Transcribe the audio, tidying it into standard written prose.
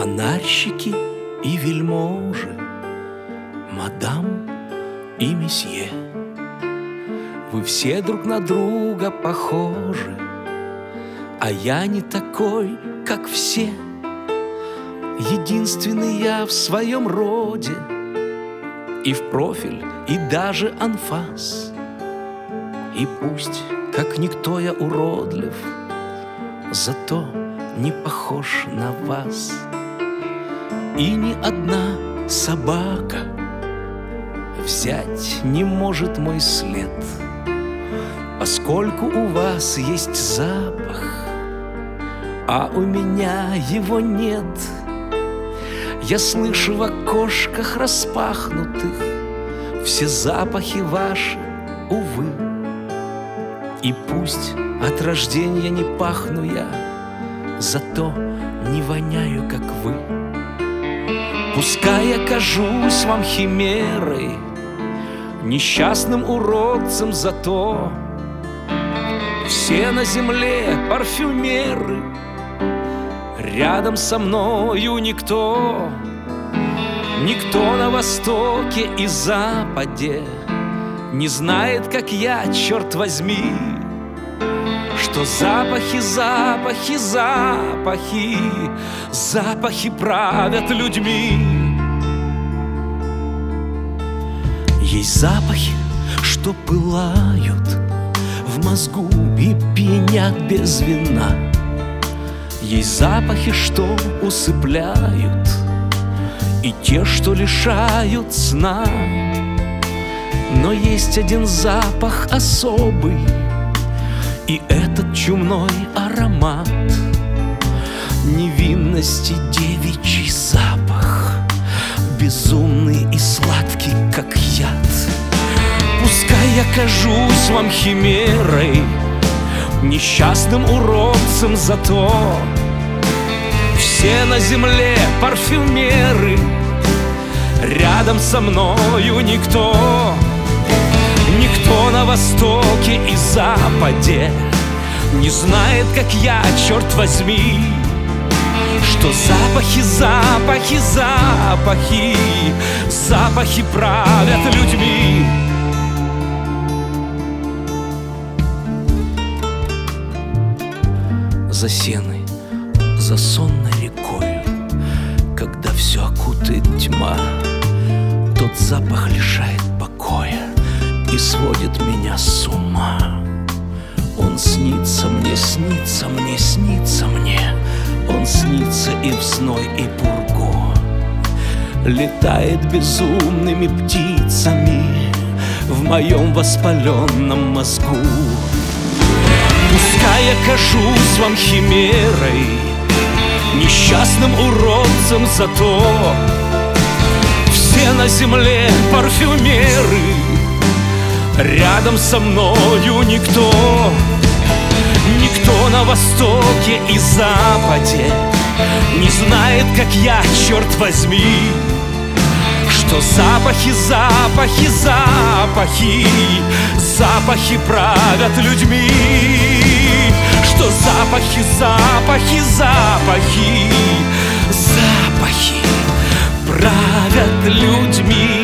Фонарщики и вельможи, мадам и месье, вы все друг на друга похожи, а я не такой, как все. Единственный я в своем роде, и в профиль, и даже анфас. И пусть, как никто, я уродлив, зато не похож на вас. И ни одна собака взять не может мой след, поскольку у вас есть запах, а у меня его нет. Я слышу в окошках распахнутых все запахи ваши, увы. И пусть от рождения не пахну я, зато не воняю, как вы. Пускай я кажусь вам химерой, несчастным уродцем, зато все на земле парфюмеры, рядом со мною никто. Никто на востоке и западе не знает, как я, черт возьми, что запахи, запахи, запахи, запахи правят людьми. Есть запахи, что пылают в мозгу и пьянят без вина. Есть запахи, что усыпляют, и те, что лишают сна. Но есть один запах особый, и этот чумной аромат невинности, девичий запах, безумный и сладкий, как яд. Пускай я кажусь вам химерой, несчастным уродцем, зато все на земле парфюмеры, рядом со мною никто. Никто на востоке и западе не знает, как я, черт возьми, что запахи, запахи, запахи, запахи правят людьми. За сеной, за сонной рекой, когда все окутает тьма, тот запах лишает покоя и сводит меня с ума. Он снится мне, снится мне, снится мне. Он снится и в зной, и пургу. Летает безумными птицами в моем воспаленном мозгу. Пускай я кажусь вам химерой, несчастным уродцем, зато все на земле парфюмеры, рядом со мною никто. Никто на востоке и западе не знает, как я, черт возьми, что запахи, запахи, запахи, запахи правят людьми. Что запахи, запахи, запахи, запахи правят людьми.